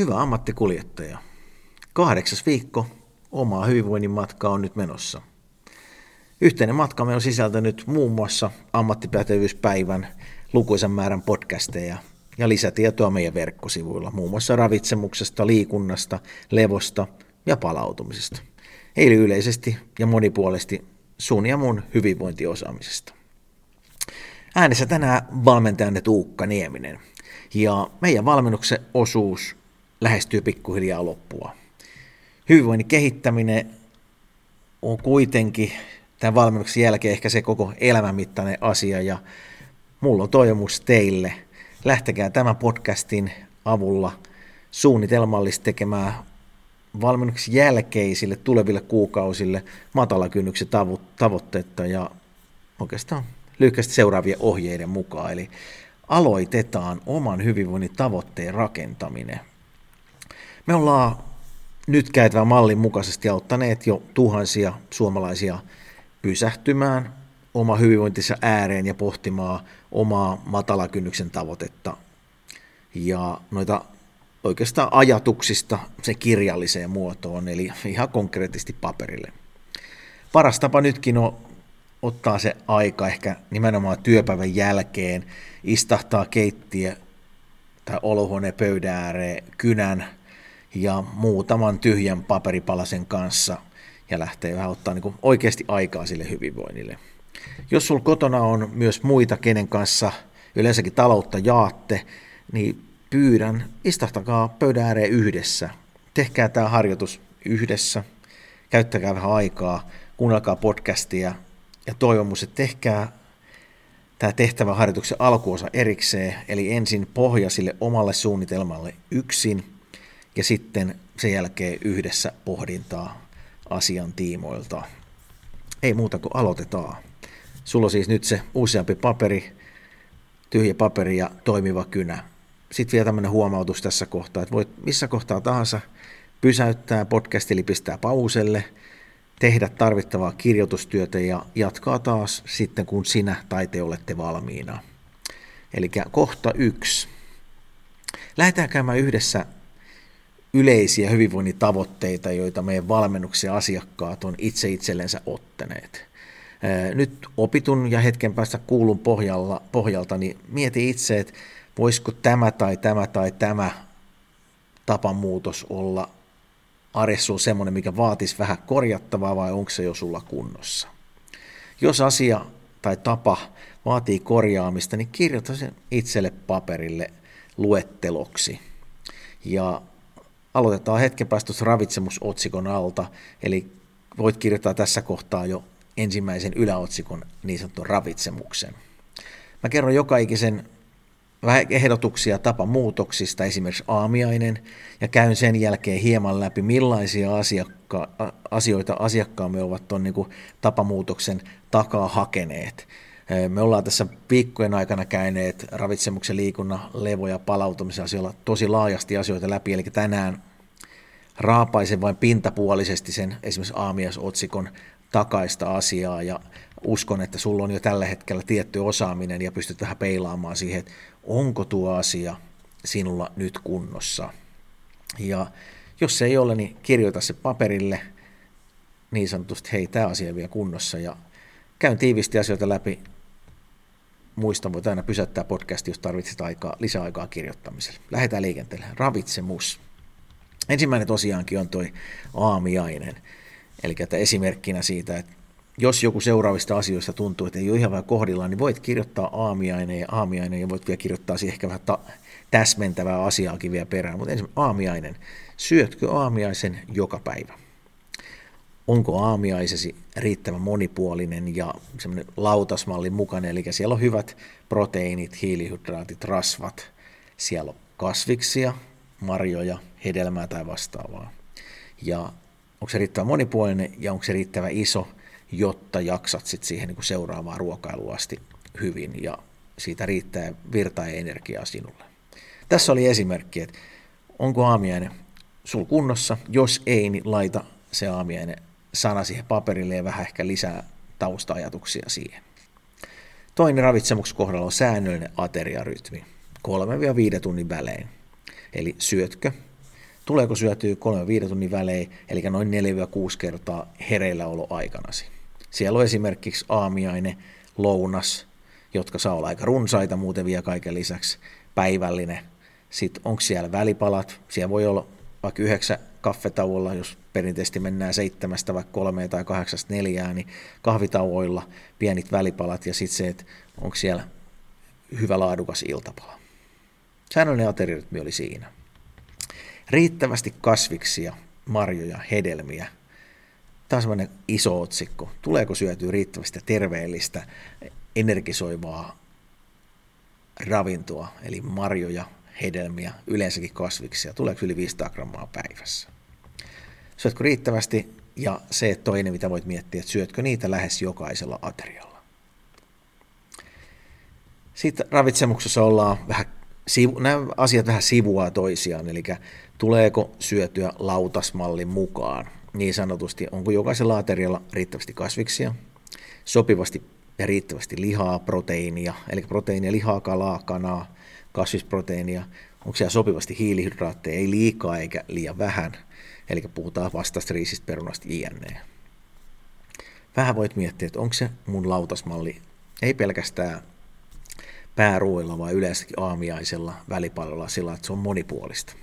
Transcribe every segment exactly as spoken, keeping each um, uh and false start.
Hyvä ammattikuljettaja. Kahdeksas viikko omaa hyvinvoinnin matkaa on nyt menossa. Yhteinen matkamme on sisältänyt muun muassa ammattipätevyyspäivän lukuisan määrän podcasteja ja lisätietoa meidän verkkosivuilla, muun muassa ravitsemuksesta, liikunnasta, levosta ja palautumisesta. Eli yleisesti ja monipuolisesti sun ja mun hyvinvointiosaamisesta. Äänessä tänään valmentajanne Tuukka Nieminen. Ja meidän valmennuksen osuus lähestyy pikkuhiljaa loppua. Hyvinvoinnin kehittäminen on kuitenkin tämän valmennuksen jälkeen ehkä se koko elämänmittainen asia, ja mulla on toivomus teille. Lähtekää tämän podcastin avulla suunnitelmallisesti tekemään valmennuksen jälkeisille tuleville kuukausille matalakynnyksen tavoitteita ja oikeastaan lyhyesti seuraavien ohjeiden mukaan. Eli aloitetaan oman hyvinvoinnin tavoitteen rakentaminen. Me ollaan nyt käytävän mallin mukaisesti auttaneet jo tuhansia suomalaisia pysähtymään oma hyvinvointinsa ääreen ja pohtimaan omaa matalakynnyksen tavoitetta ja noita oikeastaan ajatuksista se kirjalliseen muotoon, eli ihan konkreettisesti paperille. Paras tapa nytkin on ottaa se aika ehkä nimenomaan työpäivän jälkeen, istahtaa keittiö tai olohuoneen pöydän ääreen kynän ja muutaman tyhjän paperipalasen kanssa ja lähtee vähän ottaa niin kuin oikeasti aikaa sille hyvinvoinnille. Jos sulla kotona on myös muita, kenen kanssa yleensäkin taloutta jaatte, niin pyydän, istahtakaa pöydän ääreen yhdessä. Tehkää tämä harjoitus yhdessä, käyttäkää vähän aikaa, kuunnelkaa podcastia ja toivomus, että tehkää tämä tehtävä harjoituksen alkuosa erikseen, eli ensin pohja sille omalle suunnitelmalle yksin ja sitten sen jälkeen yhdessä pohdintaa asian tiimoilta. Ei muuta kuin aloitetaan. Sulla on siis nyt se useampi paperi, tyhjä paperi ja toimiva kynä. Sitten vielä tämmöinen huomautus tässä kohtaa, että voit missä kohtaa tahansa pysäyttää podcast eli pistää pauselle, tehdä tarvittavaa kirjoitustyötä ja jatkaa taas sitten, kun sinä tai te olette valmiina. Eli kohta yksi. Lähdetään käymään yhdessä yleisiä hyvinvoinnin tavoitteita, joita meidän valmennuksen asiakkaat on itse itsellensä ottaneet. Nyt opitun ja hetken päästä kuulun pohjalla, pohjalta, niin mieti itse, että voisiko tämä tai tämä tai tämä tapamuutos olla arjessa semmoinen, mikä vaatisi vähän korjattavaa, vai onko se jo sulla kunnossa? Jos asia tai tapa vaatii korjaamista, niin kirjoita sen itselle paperille luetteloksi. Ja aloitetaan hetken päästä ravitsemusotsikon alta, eli voit kirjoittaa tässä kohtaa jo ensimmäisen yläotsikon niin sanotun ravitsemuksen. Mä kerron joka ikisen vähän ehdotuksia tapamuutoksista, esimerkiksi aamiainen, ja käyn sen jälkeen hieman läpi, millaisia asiakka- asioita asiakkaamme ovat tuon niin kuin tapamuutoksen takaa hakeneet. Me ollaan tässä viikkojen aikana käyneet ravitsemuksen, liikunnan, levo- ja palautumisen asioilla tosi laajasti asioita läpi, eli tänään raapaisen vain pintapuolisesti sen esimerkiksi aamiaisotsikon takaista asiaa, ja uskon, että sulla on jo tällä hetkellä tietty osaaminen ja pystyt vähän peilaamaan siihen, että onko tuo asia sinulla nyt kunnossa. Ja jos se ei ole, niin kirjoita se paperille niin sanotusti, hei, tämä asia on vielä kunnossa, ja käyn tiivisti asioita läpi. Muista, voit aina pysäyttää podcastia, jos tarvitset aikaa, lisäaikaa kirjoittamiselle. Lähdetään liikenteelle. Ravitsemus. Ensimmäinen tosiaankin on toi aamiainen. Eli että esimerkkinä siitä, että jos joku seuraavista asioista tuntuu, että ei ole ihan vähän kohdillaan, niin voit kirjoittaa aamiainen ja aamiainen ja voit vielä kirjoittaa siihen ehkä vähän ta- täsmentävää asiaakin vielä perään. Mutta ensin aamiainen. Syötkö aamiaisen joka päivä? Onko aamiaisesi riittävän monipuolinen ja semmoinen lautasmallin mukainen, eli siellä on hyvät proteiinit, hiilihydraatit, rasvat. Siellä on kasviksia, marjoja, hedelmää tai vastaavaa. Ja onko se riittävän monipuolinen ja onko se riittävän iso, jotta jaksat sit siihen niin kuin seuraavaan ruokailuun asti hyvin ja siitä riittää virtaa ja energiaa sinulle. Tässä oli esimerkki, että onko aamiainen sul kunnossa, jos ei, niin laita se aamiainen sana siihen paperille ja vähän ehkä lisää tausta-ajatuksia siihen. Toinen ravitsemuksen kohdalla on säännöllinen ateriarytmi, kolme viiden tunnin välein. Eli syötkö Tuleeko syötyä kolme viiden tunnin välein, eli noin neljä kuusi kertaa hereilläoloaikanasi. Siellä on esimerkiksi aamiainen, lounas, jotka saa olla aika runsaita muuten vielä kaiken lisäksi, päivällinen. Sitten onko siellä välipalat, siellä voi olla vaikka yhdeksän kaffetauolla, jos perinteisesti mennään seitsemästä vaikka kolmeen tai kahdeksasta neljään, niin kahvitauoilla pienit välipalat ja sitten se, että onko siellä hyvä laadukas iltapala. Säännöllinen ateriarytmi oli siinä. Riittävästi kasviksia, marjoja, hedelmiä. Tämä on sellainen iso otsikko. Tuleeko syötyä riittävästi terveellistä, energisoivaa ravintoa, eli marjoja, hedelmiä, yleensäkin kasviksia. Tuleeko yli viisisataa grammaa päivässä? Syötkö riittävästi? Ja se toinen, mitä voit miettiä, että syötkö niitä lähes jokaisella aterialla. Sitten ravitsemuksessa ollaan vähän, nämä asiat vähän sivuaa toisiaan, eli tuleeko syötyä lautasmallin mukaan? Niin sanotusti, onko jokaisella aterialla riittävästi kasviksia, sopivasti ja riittävästi lihaa, proteiinia, eli proteiinia, lihaa, kalaa, kanaa, kasvisproteiinia, onko siellä sopivasti hiilihydraatteja, ei liikaa eikä liian vähän, eli puhutaan vastaista riisistä, perunasta, jne. Vähän voit miettiä, että onko se mun lautasmalli, ei pelkästään pääruoilla, vaan yleensäkin aamiaisella, välipalolla sillä, että se on monipuolista.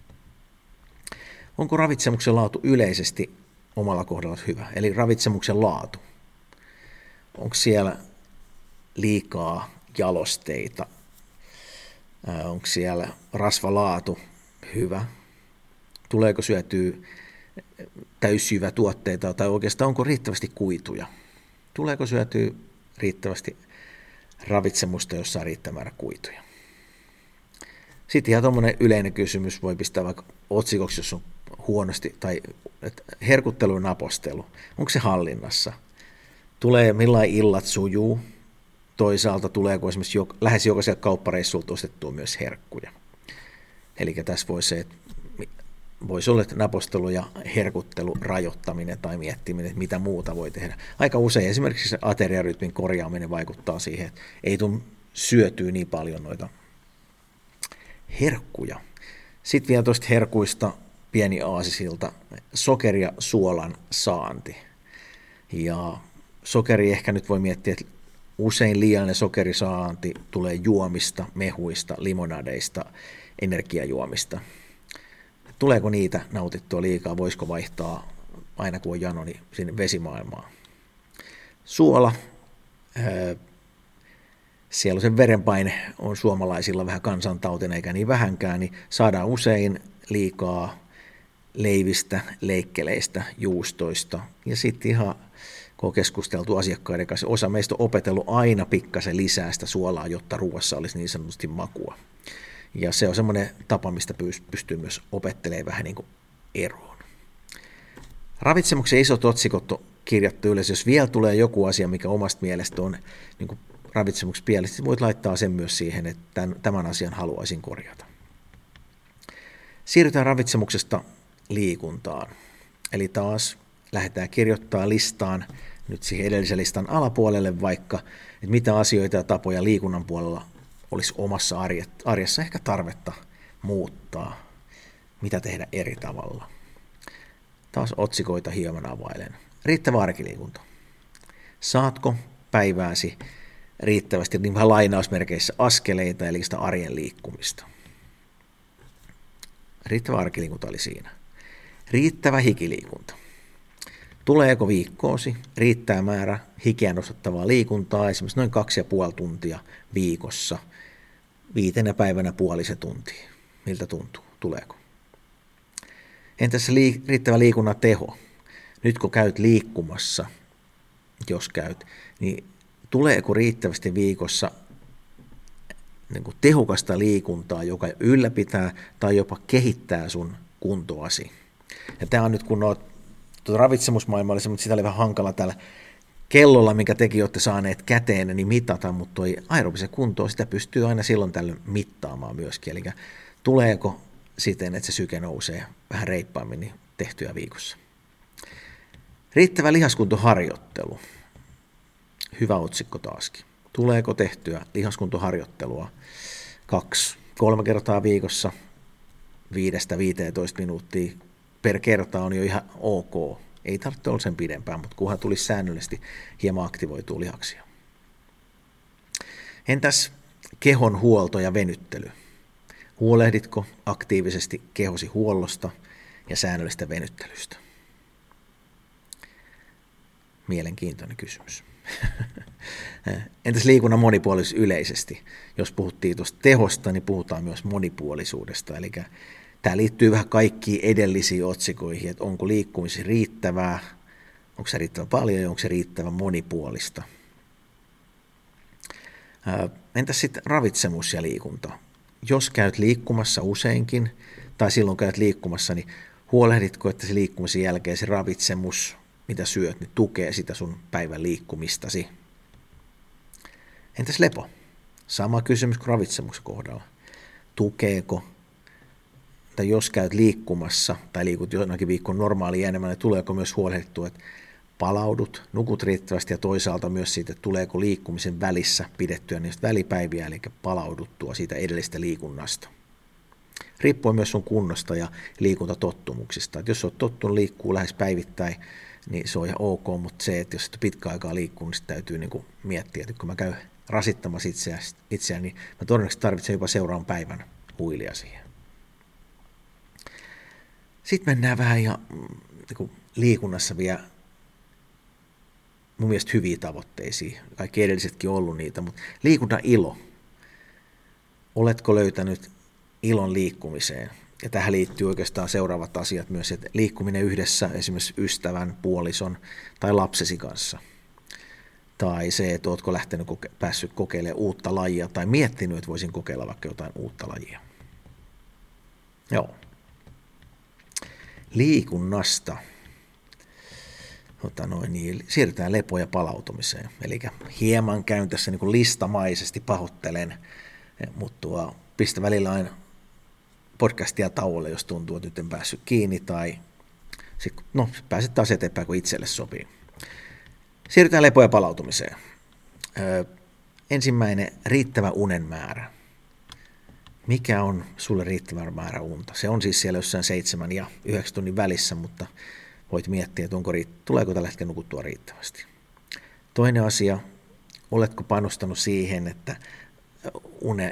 Onko ravitsemuksen laatu yleisesti omalla kohdalla hyvä, eli ravitsemuksen laatu? Onko siellä liikaa jalosteita? Onko siellä rasvalaatu hyvä? Tuleeko syötyä täysjyvä tuotteita tai oikeastaan onko riittävästi kuituja? Tuleeko syötyä riittävästi ravitsemusta, jossa on riittävä määrä kuituja? Sitten ihan tuommoinen yleinen kysymys voi pistää vaikka otsikoksi, jos on huonosti, tai herkuttelu ja napostelu. Onko se hallinnassa? Tulee, millain illat sujuu? Toisaalta tuleeko esimerkiksi jo, lähes jokaisella kauppareissulta ostettua myös herkkuja. Eli tässä voisi se, että voisi olla napostelu ja herkuttelu, rajoittaminen tai miettiminen, että mitä muuta voi tehdä. Aika usein esimerkiksi se ateriarytmin korjaaminen vaikuttaa siihen, että ei tule syötyä niin paljon noita herkkuja. Sitten vielä tuosta herkuista pieni aasisilta, sokeri ja suolan saanti. Ja sokeri ehkä nyt voi miettiä, että usein liiallinen sokerisaanti tulee juomista, mehuista, limonadeista, energiajuomista. Tuleeko niitä nautittua liikaa, voisiko vaihtaa aina kun on jano niin sinne vesimaailmaan. Suola, siellä sen verenpaine on suomalaisilla vähän kansantautina eikä niin vähänkään, niin saadaan usein liikaa leivistä, leikkeleistä, juustoista ja sitten ihan kun on keskusteltu asiakkaiden kanssa, osa meistä on opetellut aina pikkasen lisää sitä suolaa, jotta ruoassa olisi niin sanotusti makua. Ja se on semmoinen tapa, mistä pystyy myös opettelemaan vähän niin kuin eroon. Ravitsemuksen isot otsikot on kirjattu ylös. Jos vielä tulee joku asia, mikä omasta mielestä on niin kuin ravitsemuksessa pielessä, voit laittaa sen myös siihen, että tämän, tämän asian haluaisin korjata. Siirrytään ravitsemuksesta liikuntaan. Eli taas lähdetään kirjoittamaan listaan nyt siihen edellisen listan alapuolelle vaikka, että mitä asioita ja tapoja liikunnan puolella olisi omassa arjessa ehkä tarvetta muuttaa, mitä tehdä eri tavalla. Taas otsikoita hieman availen. Riittävä arkiliikunta. Saatko päivääsi riittävästi niin vähän lainausmerkeissä askeleita, eli sitä arjen liikkumista? Riittävä arkiliikunta oli siinä. Riittävä hikiliikunta. Tuleeko viikkoosi riittää määrä hikeä nostattavaa liikuntaa, esimerkiksi noin kaksi ja puoli tuntia viikossa, viitenä päivänä puolisen tuntia? Miltä tuntuu? Tuleeko? Entäs se lii- riittävä liikunnan teho? Nyt kun käyt liikkumassa, jos käyt, niin tuleeko riittävästi viikossa niin kuin tehokasta liikuntaa, joka ylläpitää tai jopa kehittää sun kuntoasi? Ja tämä on nyt, kun olet ravitsemusmaailmalla, mutta sitä oli vähän hankala täällä kellolla, minkä tekin olette saaneet käteen, niin mitata, mutta toi aerobisen kuntoa, sitä pystyy aina silloin tällöin mittaamaan myöskin. Eli tuleeko siten, että se syke nousee vähän reippaammin niin tehtyä viikossa. Riittävä lihaskuntoharjoittelu. Hyvä otsikko taaskin. Tuleeko tehtyä lihaskuntoharjoittelua kaksi, kolme kertaa viikossa, viidestä viiteentoista minuuttia per kerta on jo ihan ok. Ei tarvitse olla sen pidempään, mutta kunhan tulisi säännöllisesti hieman aktivoitua lihaksia. Entäs kehon huolto ja venyttely? Huolehditko aktiivisesti kehosi huollosta ja säännöllistä venyttelystä? Mielenkiintoinen kysymys. Entäs liikunnan monipuolisuus yleisesti? Jos puhuttiin tuosta tehosta, niin puhutaan myös monipuolisuudesta. Eli tämä liittyy vähän kaikkiin edellisiin otsikoihin, että onko liikkumisi riittävää, onko se riittävän paljon ja onko se riittävän monipuolista. Entäs sitten ravitsemus ja liikunta? Jos käyt liikkumassa useinkin, tai silloin käyt liikkumassa, niin huolehditko, että se liikkumisen jälkeen se ravitsemus, mitä syöt, niin tukee sitä sun päivän liikkumistasi. Entäs lepo? Sama kysymys kuin ravitsemuksen kohdalla. Tukeeko, tai jos käyt liikkumassa, tai liikut jonakin viikon normaali enemmän, niin tuleeko myös huolehdittua, että palaudut, nukut riittävästi ja toisaalta myös siitä, että tuleeko liikkumisen välissä pidettyä niistä välipäiviä, eli palauduttua siitä edellisestä liikunnasta. Riippuu myös sun kunnosta ja liikuntatottumuksista. Että jos olet tottunut liikkuu lähes päivittäin, niin se on ihan ok, mutta se, että jos et pitkä aikaa liikkuu, niin täytyy niin kuin miettiä, että kun mä käyn rasittamassa itseään, niin mä todennäköisesti tarvitsen jopa seuraavan päivän huilia siihen. Sitten mennään vähän ihan niin liikunnassa vielä mun mielestä hyviä tavoitteisiin. Kaikki edellisetkin on ollut niitä, mutta liikunnan ilo. Oletko löytänyt ilon liikkumiseen? Ja tähän liittyy oikeastaan seuraavat asiat myös, että liikkuminen yhdessä esimerkiksi ystävän, puolison tai lapsesi kanssa. Tai se, että oletko lähtenyt koke- päässyt kokeilemaan uutta lajia tai miettinyt, että voisin kokeilla vaikka jotain uutta lajia. Joo. Liikunnasta. Ota noin, niin siirrytään lepo- ja palautumiseen. Eli hieman käyn tässä niin kuin listamaisesti, pahoittelen, mutta tuo, pistä välillä aina podcastia tauolle, jos tuntuu, että nyt en päässyt kiinni, tai sit, no, pääset taas eteenpäin, kun itselle sopii. Siirrytään lepo- ja palautumiseen. Öö, ensimmäinen, riittävä unen määrä. Mikä on sulle riittävä määrä unta? Se on siis siellä jossain seitsemän ja yhdeksän tunnin välissä, mutta voit miettiä, että onko, tuleeko tällä hetkellä nukuttua riittävästi. Toinen asia, oletko panostanut siihen, että une,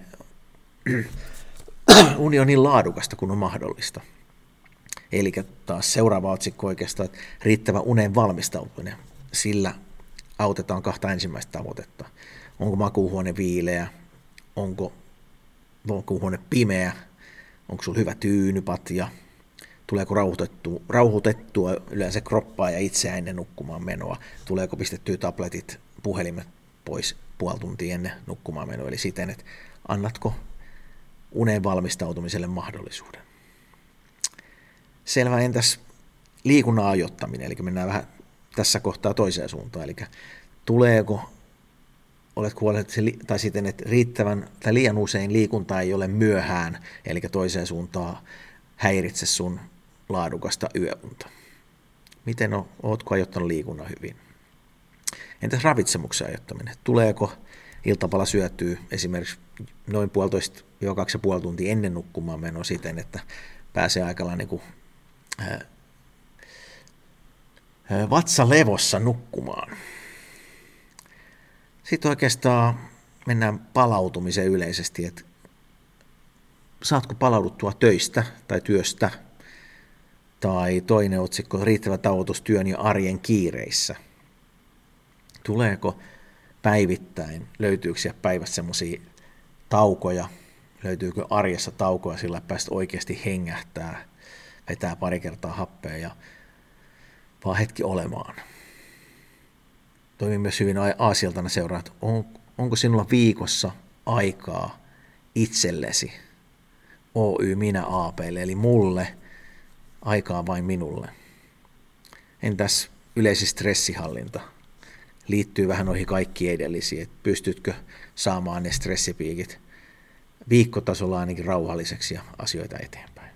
uni on niin laadukasta kuin on mahdollista. Eli taas seuraava otsikko oikeastaan, että riittävä unen valmistautuminen. Sillä autetaan kahta ensimmäistä tavoitetta. Onko makuuhuone viileä, onko makuuhuone pimeä, onko sulla hyvä tyynypatja, tuleeko rauhoitettua, rauhoitettua yleensä kroppaa ja itseä ennen nukkumaan menoa, tuleeko pistettyä tabletit, puhelimet pois puoli tuntia ennen nukkumaan menoa, eli siten, että annatko uneen valmistautumiselle mahdollisuuden. Selvä, entäs liikunnan ajoittaminen, eli mennään vähän tässä kohtaa toiseen suuntaan, eli tuleeko, oletko huolehtinut, tai siten, että riittävän tai liian usein liikunta ei ole myöhään, eli toiseen suuntaan häiritse sun laadukasta yöunta. Miten on, ootko ajoittanut liikunnan hyvin? Entäs ravitsemuksen ajoittaminen? Tuleeko iltapala syötyä esimerkiksi noin puolitoista jo kaksi ja puoli tuntia ennen nukkumaan menoa siten, että pääsee aika niin kuin, ää, vatsalevossa nukkumaan. Sitten oikeastaan mennään palautumiseen yleisesti, että saatko palauduttua töistä tai työstä, tai toinen otsikko, riittävä tauotus työn ja arjen kiireissä. Tuleeko päivittäin, löytyykö siellä päivässä semmoisia taukoja, löytyykö arjessa taukoja sillä, että päästä oikeasti hengähtää, vetää pari kertaa happea ja vaan hetki olemaan. Toimii myös hyvin aasiltana seuraa, että on, onko sinulla viikossa aikaa itsellesi, Oy minä aapeille, eli mulle, aikaa vain minulle. Entäs yleisesti stressihallinta? Liittyy vähän noihin kaikkiin edellisiin, että pystytkö saamaan ne stressipiikit viikkotasolla ainakin rauhalliseksi ja asioita eteenpäin.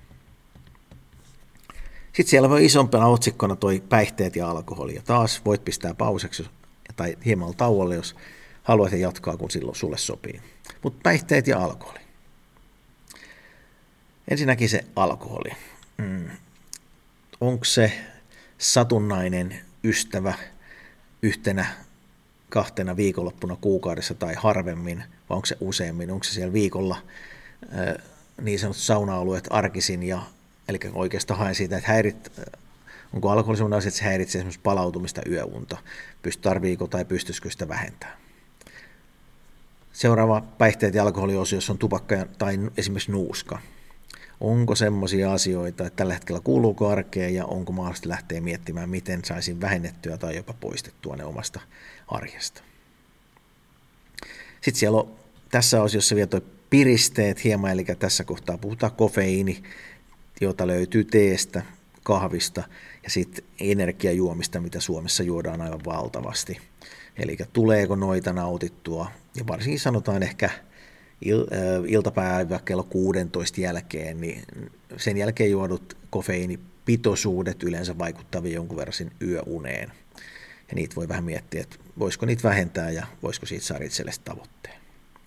Sitten siellä voi isompana otsikkona toi päihteet ja alkoholi. Ja taas voit pistää pauseksi tai hieman tauolle, jos haluat jatkaa, kun silloin sulle sopii. Mutta päihteet ja alkoholi. Ensinnäkin se alkoholi. Mm. Onko se satunnainen ystävä yhtenä, kahtena viikonloppuna kuukaudessa tai harvemmin, vai onko se useammin? Onko se siellä viikolla niin sanotut sauna-alueet arkisin, ja, eli oikeastaan haen siitä, että häirit, onko alkoholi sellainen asia, että se häiritsee esimerkiksi palautumista, yöunta, tarviiko tai pystyisikö sitä vähentää. Seuraava päihteet ja alkoholiosio, jos on tupakka tai esimerkiksi nuuska. Onko semmoisia asioita, että tällä hetkellä kuuluuko arkeen ja onko mahdollista lähteä miettimään, miten saisin vähennettyä tai jopa poistettua ne omasta arjesta. Sitten siellä on tässä osiossa vielä tuo piristeet hieman, eli tässä kohtaa puhutaan kofeiini, jota löytyy teestä, kahvista ja sitten energiajuomista, mitä Suomessa juodaan aivan valtavasti. Eli tuleeko noita nautittua, ja varsinkin sanotaan ehkä iltapäivä kello kuusitoista jälkeen, niin sen jälkeen juodut kofeiinipitoisuudet yleensä vaikuttavia jonkun verran sinne yöuneen. Ja niitä voi vähän miettiä, että voisiko niitä vähentää ja voisiko siitä saada itsellesi tavoitteen.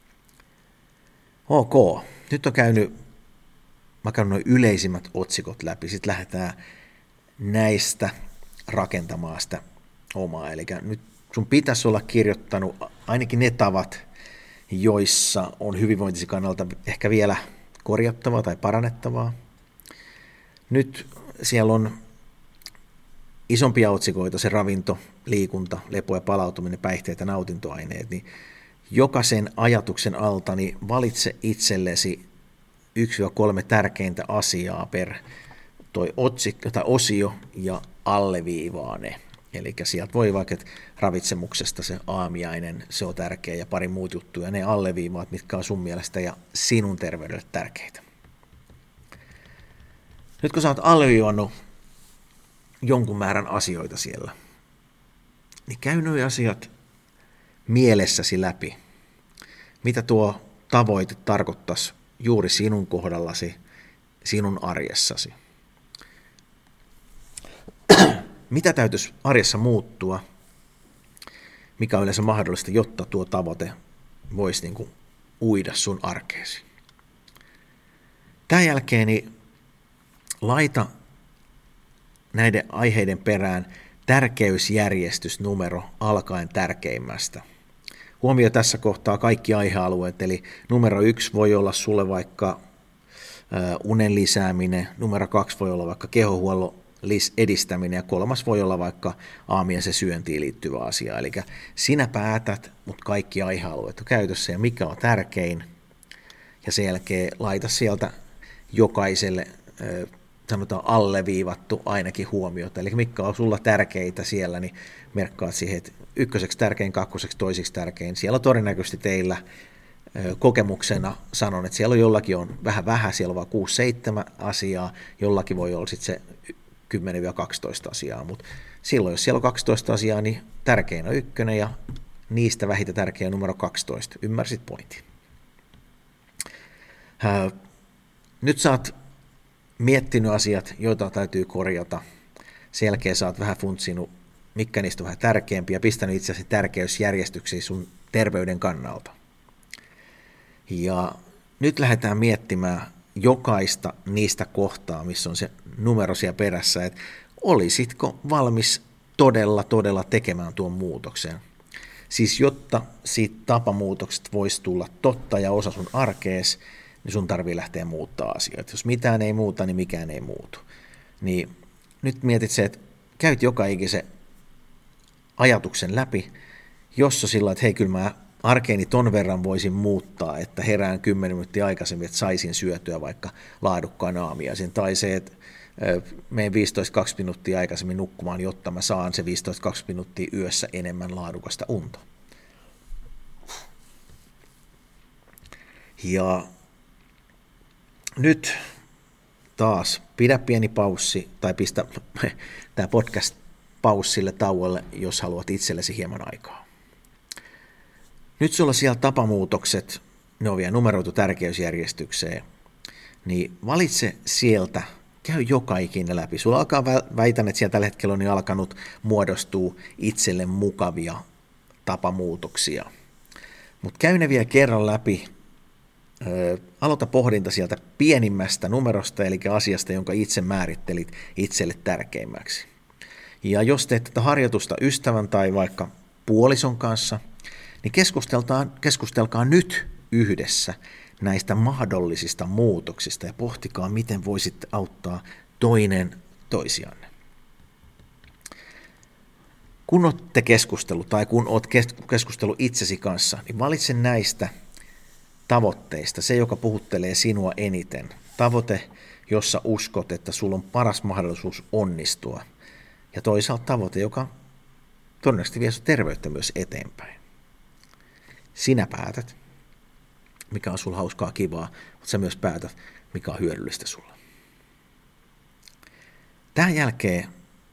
Ok, nyt on käynyt, mä käyn noin yleisimmät otsikot läpi, sitten lähdetään näistä rakentamaan sitä omaa. Eli nyt sun pitäisi olla kirjoittanut ainakin ne tavat, joissa on hyvinvointisi kannalta ehkä vielä korjattavaa tai parannettavaa. Nyt siellä on isompia otsikoita, se ravinto, liikunta, lepo ja palautuminen, päihteet ja nautintoaineet, niin jokaisen ajatuksen alta niin valitse itsellesi yksi kolme tärkeintä asiaa per toi otsikko tai osio ja alleviivaa ne. Eli sieltä voi vaikka, että ravitsemuksesta se aamiainen, se on tärkeä ja pari muut juttuja, ne alleviivaat, mitkä on sun mielestä ja sinun terveydelle tärkeitä. Nyt kun sä oot alleviivannut jonkun määrän asioita siellä, niin käy nuo asiat mielessäsi läpi. Mitä tuo tavoite tarkoittaisi juuri sinun kohdallasi, sinun arjessasi? Mitä täytyisi arjessa muuttua, mikä on yleensä mahdollista, jotta tuo tavoite voisi niin kuin uida sun arkeesi? Tämän jälkeen niin laita näiden aiheiden perään tärkeysjärjestysnumero alkaen tärkeimmästä. Huomioi tässä kohtaa kaikki aihealueet, eli numero yksi voi olla sulle vaikka unen lisääminen, numero kaksi voi olla vaikka kehohuollon edistäminen ja kolmas voi olla vaikka aamiaisen syöntiin liittyvä asia. Eli sinä päätät, mutta kaikki aihealueet on käytössä ja mikä on tärkein. Ja sen jälkeen laita sieltä jokaiselle sanotaan alleviivattu ainakin huomiota. Eli mikä on sulla tärkeitä siellä, niin merkkaat siihen, että ykköseksi tärkein, kakkoseksi, toisiksi tärkein. Siellä on todennäköisesti teillä kokemuksena sanon, että siellä on jollakin on vähän vähän, siellä on vain kuusi seitsemän asiaa, jollakin voi olla sitten se kymmenen kaksitoista asiaa, mutta silloin jos siellä on kaksitoista asiaa, niin tärkein on ykkönen ja niistä vähitä tärkeä numero kaksitoista. Ymmärsit pointin? Nyt sä oot miettinyt asiat, joita täytyy korjata. Sen jälkeen sä oot vähän funtsinut, mitkä niistä on vähän tärkeämpiä, pistänyt itse asiassa tärkeysjärjestyksiä sun terveyden kannalta. Ja nyt lähdetään miettimään jokaista niistä kohtaa, missä on se numero siellä perässä, että olisitko valmis todella, todella tekemään tuon muutoksen. Siis jotta siitä tapamuutoksesta voisi tulla totta ja osa sun arkees, niin sun tarvii lähteä muuttaa asioita. Jos mitään ei muuta, niin mikään ei muutu. Niin nyt mietit se, että käyt joka ikisen ajatuksen läpi, jossa sillä että hei, kyllä mä arkeeni ton verran voisin muuttaa, että herään kymmenen minuuttia aikaisemmin, että saisin syötyä vaikka laadukkaan aamiaisen. Tai se, että menen viisitoista kaksikymmentä minuuttia aikaisemmin nukkumaan, jotta mä saan se viisitoista kaksikymmentä minuuttia yössä enemmän laadukasta unta. Ja nyt taas pidä pieni paussi tai pistä tämä podcast paussille tauolle, jos haluat itsellesi hieman aikaa. Nyt sulla siellä tapamuutokset, ne on vielä numeroitu tärkeysjärjestykseen, niin valitse sieltä, käy joka ikinen läpi. Sulla alkaa, väitän, että siellä tällä hetkellä on jo alkanut muodostua itselle mukavia tapamuutoksia. Mutta käy ne vielä kerran läpi Ö, aloita pohdinta sieltä pienimmästä numerosta, eli asiasta, jonka itse määrittelit itselle tärkeimmäksi. Ja jos teet tätä harjoitusta ystävän tai vaikka puolison kanssa, niin keskustelkaa nyt yhdessä näistä mahdollisista muutoksista ja pohtikaa, miten voisitte auttaa toinen toisianne. Kun olette keskustellut tai kun olet keskustellut itsesi kanssa, niin valitse näistä tavoitteista se, joka puhuttelee sinua eniten. Tavoite, jossa uskot, että sulla on paras mahdollisuus onnistua. Ja toisaalta tavoite, joka todennäköisesti vie sun terveyttä myös eteenpäin. Sinä päätät, mikä on sulla hauskaa kivaa, mutta sä myös päätät, mikä on hyödyllistä sulla. Tämän jälkeen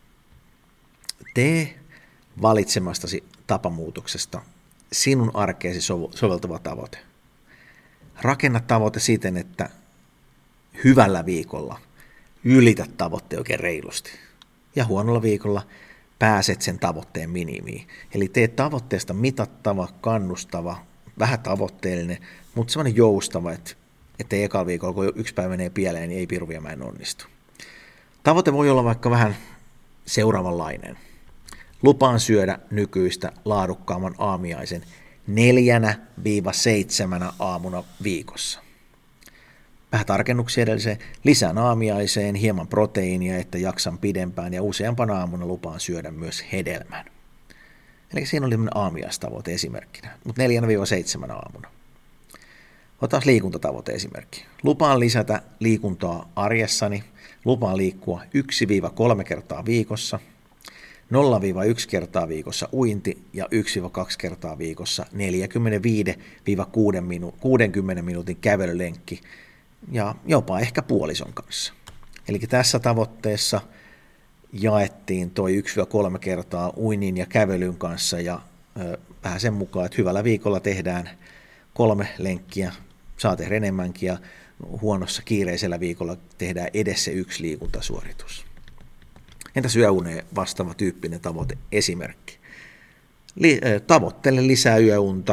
tee valitsemastasi tapamuutoksesta sinun arkeesi soveltuva tavoite. Rakenna tavoite siten, että hyvällä viikolla ylität tavoitteen oikein reilusti. Ja huonolla viikolla pääset sen tavoitteen minimiin. Eli tee tavoitteesta mitattava, kannustava, vähän tavoitteellinen, mutta sellainen joustava, että ei ekalla viikolla, kun yksi päivä menee pieleen, niin ei piruvia mä en onnistu. Tavoite voi olla vaikka vähän seuraavanlainen. Lupaan syödä nykyistä laadukkaamman aamiaisen neljänä viiva seitsemänä aamuna viikossa. Vähän tarkennuksia edelliseen. Lisään aamiaiseen hieman proteiinia, että jaksan pidempään ja useampana aamuna lupaan syödä myös hedelmän. Eli siinä oli tämmöinen aamiaistavoite esimerkkinä, mutta neljänä viiva seitsemänä aamuna. Otetaan liikuntatavoite esimerkki. Lupaan lisätä liikuntaa arjessani. Lupaan liikkua yksi kolme kertaa viikossa. nolla yksi kertaa viikossa uinti ja yksi kaksi kertaa viikossa neljäkymmentäviisi kuusikymmentä minuutin kävelylenkki ja jopa ehkä puolison kanssa. Eli tässä tavoitteessa jaettiin toi yksi kolme kertaa uinnin ja kävelyn kanssa ja ö, vähän sen mukaan, että hyvällä viikolla tehdään kolme lenkkiä, saa tehdä enemmänkin ja huonossa kiireisellä viikolla tehdään edes se yksi liikuntasuoritus. Entäs yöuneen vastaava tyyppinen tavoite esimerkki? Li- tavoittele lisää yöunta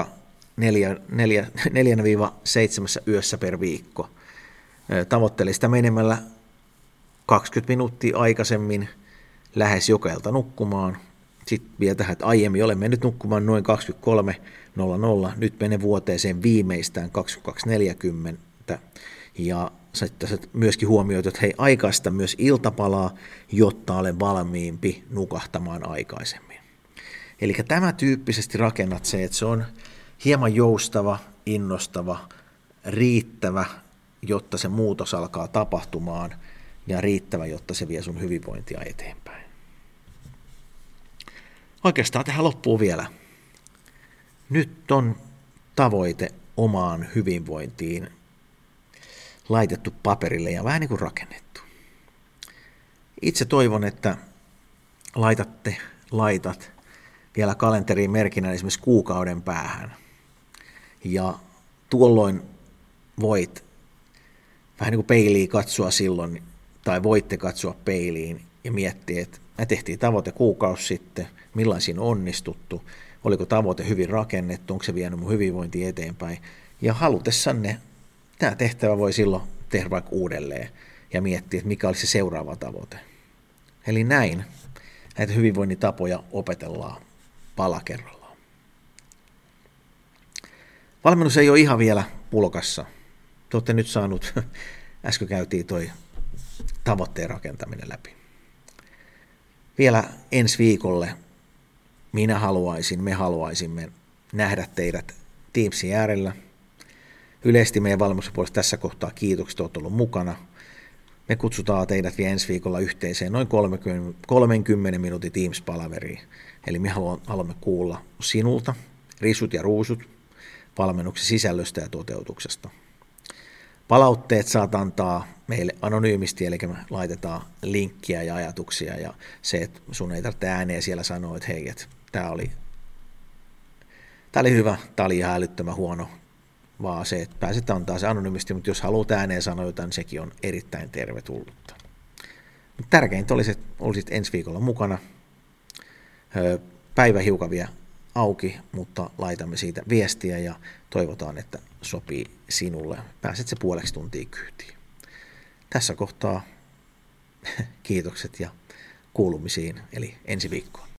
neljästä seitsemään yössä per viikko. Tavoittele sitä menemällä kaksikymmentä minuuttia aikaisemmin lähes joka ilta nukkumaan. Sitten vielä tähän, että aiemmin olen mennyt nukkumaan noin kaksikymmentäkolme nolla nolla, nyt menen vuoteeseen viimeistään kaksikymmentäkaksi neljäkymmentä ja sitten myöskin huomioitu, että hei, aikaista myös iltapalaa, jotta olen valmiimpi nukahtamaan aikaisemmin. Eli tämä tyyppisesti rakennat se, että se on hieman joustava, innostava, riittävä, jotta se muutos alkaa tapahtumaan ja riittävä, jotta se vie sun hyvinvointia eteenpäin. Oikeastaan tähän loppuu vielä. Nyt on tavoite omaan hyvinvointiin laitettu paperille ja vähän niin kuin rakennettu. Itse toivon, että laitatte, laitat vielä kalenteriin merkinnän esimerkiksi kuukauden päähän. Ja tuolloin voit vähän niin kuin peiliin katsoa silloin, tai voitte katsoa peiliin ja miettiä, että me tehtiin tavoite kuukausi sitten, millaisiin on onnistuttu, oliko tavoite hyvin rakennettu, onko se vienyt mun hyvinvointia eteenpäin. Ja halutessanne tämä tehtävä voi silloin tehdä vaikka uudelleen ja miettiä, että mikä olisi se seuraava tavoite. Eli näin näitä hyvinvoinnin tapoja opetellaan pala kerrallaan. Valmennus ei ole ihan vielä pulkassa. Te olette nyt saanut, äsken käytiin toi tavoitteen rakentaminen läpi. Vielä ensi viikolle minä haluaisin, me haluaisimme nähdä teidät Teamsin äärellä. Yleisesti meidän valmennuksen puolesta tässä kohtaa kiitokset, olet ollut mukana. Me kutsutaan teidät vielä ensi viikolla yhteiseen noin kolmenkymmenen minuutin Teams-palaveriin. Eli me haluamme kuulla sinulta risut ja ruusut valmennuksen sisällöstä ja toteutuksesta. Palautteet saat antaa meille anonyymisti, eli me laitetaan linkkiä ja ajatuksia, ja se, että sun ei tarvitse ääneen siellä sanoa, että hei, että tämä oli, tämä oli hyvä, tämä oli ihan älyttömän huono, vaan se, että pääset antaa se anonyymisti, mutta jos haluat ääneen sanoa jotain, niin sekin on erittäin tervetullutta. Mutta tärkeintä olisi, että olisit ensi viikolla mukana. Päivä hiukan vielä auki, mutta laitamme siitä viestiä ja toivotaan, että sopii sinulle. Pääset se puoleksi tuntia kyytiin. Tässä kohtaa kiitokset ja kuulumisiin, eli ensi viikkoon.